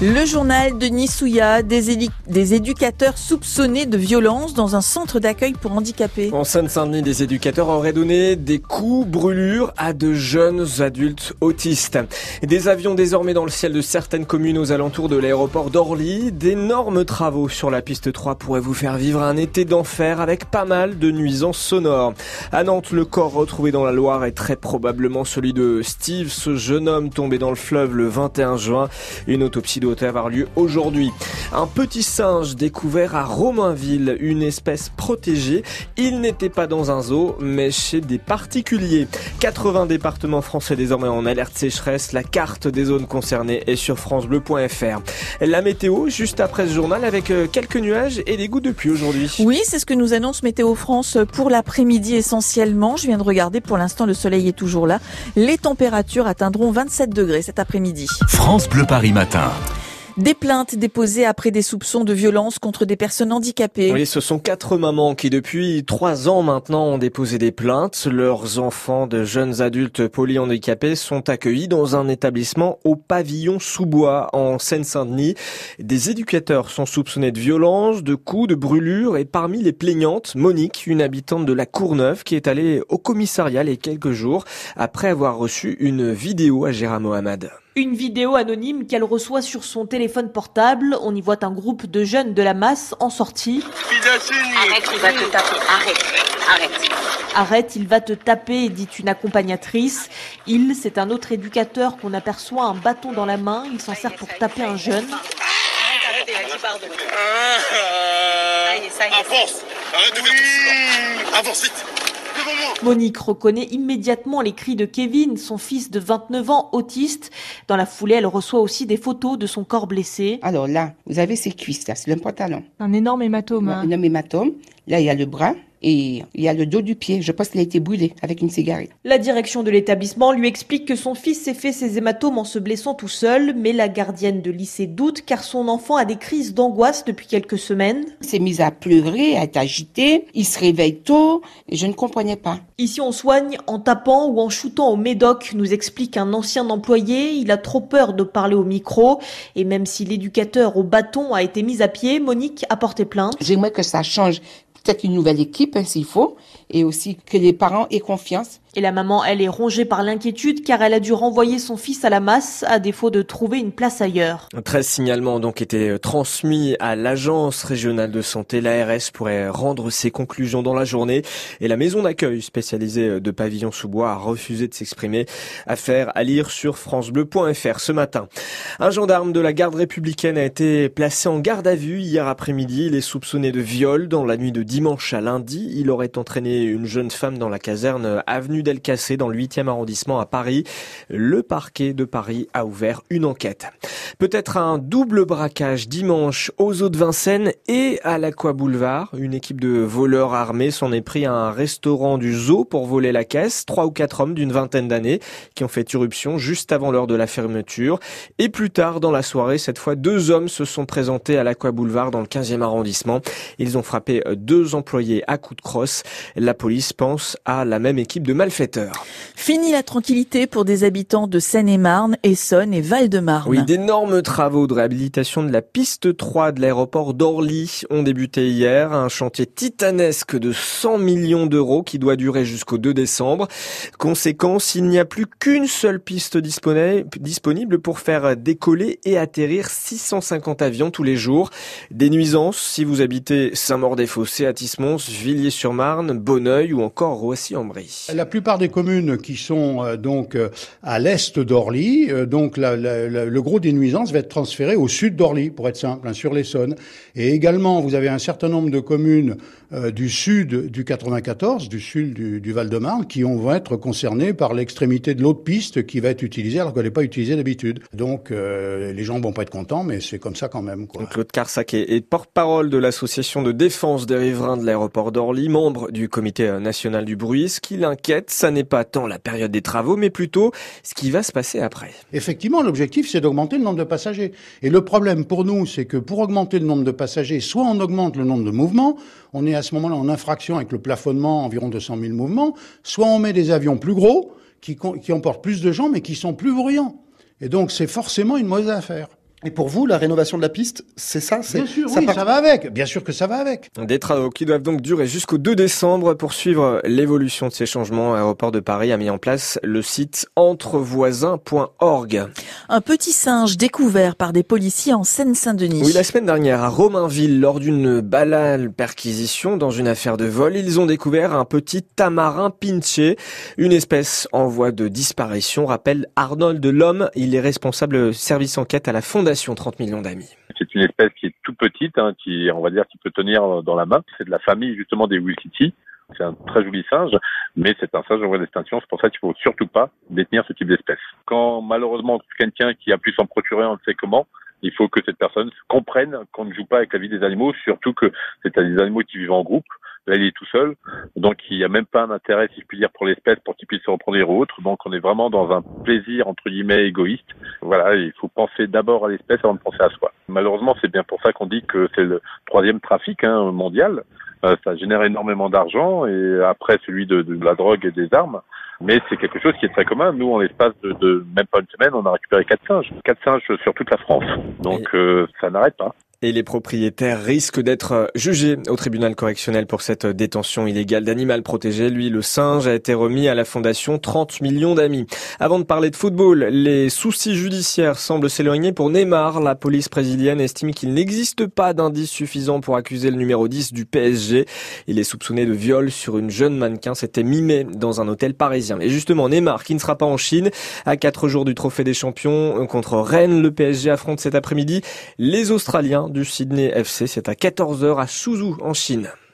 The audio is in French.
Le journal de Nissouya, des éducateurs soupçonnés de violence dans un centre d'accueil pour handicapés. En Seine-Saint-Denis, des éducateurs auraient donné des coups, brûlures à de jeunes adultes autistes. Des avions désormais dans le ciel de certaines communes aux alentours de l'aéroport d'Orly. D'énormes travaux sur la piste 3 pourraient vous faire vivre un été d'enfer avec pas mal de nuisances sonores. À Nantes, le corps retrouvé dans la Loire est très probablement celui de Steve, ce jeune homme tombé dans le fleuve le 21 juin. Une autopsie doit avoir lieu aujourd'hui. Un petit singe découvert à Romainville, une espèce protégée. Il n'était pas dans un zoo, mais chez des particuliers. 80 départements français désormais en alerte sécheresse. La carte des zones concernées est sur francebleu.fr. La météo, juste après ce journal, avec quelques nuages et des gouttes de pluie aujourd'hui. Oui, c'est ce que nous annonce Météo France pour l'après-midi essentiellement. Je viens de regarder, pour l'instant le soleil est toujours là. Les températures atteindront 27 degrés cet après-midi. France Bleu Paris Matin. Des plaintes déposées après des soupçons de violence contre des personnes handicapées. Oui, ce sont 4 mamans qui depuis 3 ans maintenant ont déposé des plaintes. Leurs enfants de jeunes adultes polyhandicapés sont accueillis dans un établissement au pavillon sous-bois en Seine-Saint-Denis. Des éducateurs sont soupçonnés de violence, de coups, de brûlures et parmi les plaignantes, Monique, une habitante de la Courneuve qui est allée au commissariat les quelques jours après avoir reçu une vidéo à Gérard Mohamed. Une vidéo anonyme qu'elle reçoit sur son téléphone portable. On y voit un groupe de jeunes de la masse en sortie. Arrête, il va te taper. Arrête. Arrête, il va te taper, dit une accompagnatrice. Il, c'est un autre éducateur qu'on aperçoit un bâton dans la main. Il s'en sert pour taper un jeune. Arrête, il a dit pardon. Avance. Arrête de faire tout ça. Avance vite. Monique reconnaît immédiatement les cris de Kevin, son fils de 29 ans, autiste. Dans la foulée, elle reçoit aussi des photos de son corps blessé. Alors là, vous avez ses cuisses, là, c'est le pantalon. Un énorme hématome. Un énorme hématome. Là, il y a le bras. Et il y a le dos du pied. Je pense qu'il a été brûlé avec une cigarette. La direction de l'établissement lui explique que son fils s'est fait ses hématomes en se blessant tout seul, mais la gardienne de lycée doute car son enfant a des crises d'angoisse depuis quelques semaines. Il s'est mis à pleurer, à être agité. Il se réveille tôt. Et je ne comprenais pas. Ici, on soigne en tapant ou en shootant au médoc, nous explique un ancien employé. Il a trop peur de parler au micro. Et même si l'éducateur au bâton a été mis à pied, Monique a porté plainte. J'aimerais que ça change. Peut-être une nouvelle équipe, s'il faut, et aussi que les parents aient confiance. Et la maman, elle est rongée par l'inquiétude car elle a dû renvoyer son fils à la masse à défaut de trouver une place ailleurs. 13 signalements ont donc été transmis à l'agence régionale de santé. L'ARS pourrait rendre ses conclusions dans la journée et la maison d'accueil spécialisée de Pavillon sous-bois a refusé de s'exprimer. Affaire à lire sur francebleu.fr ce matin. Un gendarme de la garde républicaine a été placé en garde à vue hier après-midi. Il est soupçonné de viol dans la nuit de dimanche à lundi. Il aurait entraîné une jeune femme dans la caserne avenue Delcassé dans le 8e arrondissement à Paris. Le parquet de Paris a ouvert une enquête. Peut-être un double braquage dimanche aux Eaux de Vincennes et à l'Aqua Boulevard. Une équipe de voleurs armés s'en est pris à un restaurant du zoo pour voler la caisse. 3 ou 4 hommes d'une vingtaine d'années qui ont fait irruption juste avant l'heure de la fermeture. Et plus tard dans la soirée, cette fois, 2 hommes se sont présentés à l'Aqua Boulevard dans le 15e arrondissement. Ils ont frappé 2 employés à coups de crosse. La police pense à la même équipe de malfaiteurs. Fini la tranquillité pour des habitants de Seine-et-Marne, Essonne et Val-de-Marne. Oui, d'énormes travaux de réhabilitation de la piste 3 de l'aéroport d'Orly ont débuté hier. Un chantier titanesque de 100 millions d'euros qui doit durer jusqu'au 2 décembre. Conséquence, il n'y a plus qu'une seule piste disponible pour faire décoller et atterrir 650 avions tous les jours. Des nuisances si vous habitez Saint-Maur-des-Fossés, Athis-Mons, Villiers-sur-Marne, Bonneuil ou encore Roissy-en-Brie. La plupart des communes qui sont donc à l'est d'Orly, donc le gros des nuisances va être transféré au sud d'Orly, pour être simple, sur l'Essonne. Et également, vous avez un certain nombre de communes du sud du 94, du sud du Val-de-Marne, qui vont être concernées par l'extrémité de l'autre piste qui va être utilisée alors qu'elle n'est pas utilisée d'habitude. Donc les gens vont pas être contents, mais c'est comme ça quand même, quoi. Claude Carsac est porte-parole de l'association de défense des riverains de l'aéroport d'Orly, membre du comité national du bruit. Ce qui l'inquiète, ça n'est pas tant la période des travaux, mais plutôt ce qui va se passer après. Effectivement, l'objectif, c'est d'augmenter le nombre de passagers. Et le problème pour nous, c'est que pour augmenter le nombre de passagers, soit on augmente le nombre de mouvements, on est à ce moment-là en infraction avec le plafonnement environ 200 000 mouvements, soit on met des avions plus gros, qui emportent plus de gens, mais qui sont plus bruyants. Et donc, c'est forcément une mauvaise affaire. Et pour vous, la rénovation de la piste, c'est ça? Bien sûr, ça va avec. Bien sûr que ça va avec. Des travaux qui doivent donc durer jusqu'au 2 décembre. Pour suivre l'évolution de ces changements, Aéroport de Paris a mis en place le site entrevoisins.org. Un petit singe découvert par des policiers en Seine-Saint-Denis. Oui, la semaine dernière, à Romainville, lors d'une banale perquisition dans une affaire de vol, ils ont découvert un petit tamarin pinché, une espèce en voie de disparition, rappelle Arnold Lhomme. Il est responsable service enquête à la Fondation 30 millions d'amis. C'est une espèce qui est tout petite, qui peut tenir dans la main. C'est de la famille justement des Wilkiti. C'est un très joli singe, mais c'est un singe en voie d'extinction. C'est pour ça qu'il faut surtout pas détenir ce type d'espèce. Quand malheureusement quelqu'un qui a pu s'en procurer, on ne sait comment, il faut que cette personne comprenne qu'on ne joue pas avec la vie des animaux, surtout que c'est des animaux qui vivent en groupe. Là, il est tout seul, donc il n'y a même pas un intérêt, si je puis dire, pour l'espèce, pour qu'il puisse se reproduire ou autre. Donc on est vraiment dans un plaisir, entre guillemets, égoïste. Voilà, il faut penser d'abord à l'espèce avant de penser à soi. Malheureusement, c'est bien pour ça qu'on dit que c'est le 3e trafic mondial. Ça génère énormément d'argent, et après celui de la drogue et des armes. Mais c'est quelque chose qui est très commun. Nous, en l'espace de même pas une semaine, on a récupéré 4 singes. 4 singes sur toute la France. Donc ça n'arrête pas. Et les propriétaires risquent d'être jugés au tribunal correctionnel pour cette détention illégale d'animal protégé. Lui, le singe, a été remis à la Fondation 30 millions d'amis. Avant de parler de football, les soucis judiciaires semblent s'éloigner pour Neymar. La police brésilienne estime qu'il n'existe pas d'indice suffisant pour accuser le numéro 10 du PSG. Il est soupçonné de viol sur une jeune mannequin. C'était mi-mai dans un hôtel parisien. Et justement, Neymar, qui ne sera pas en Chine, à 4 jours du Trophée des Champions contre Rennes, le PSG affronte cet après-midi les Australiens du Sydney FC. C'est à 14h à Suzhou en Chine.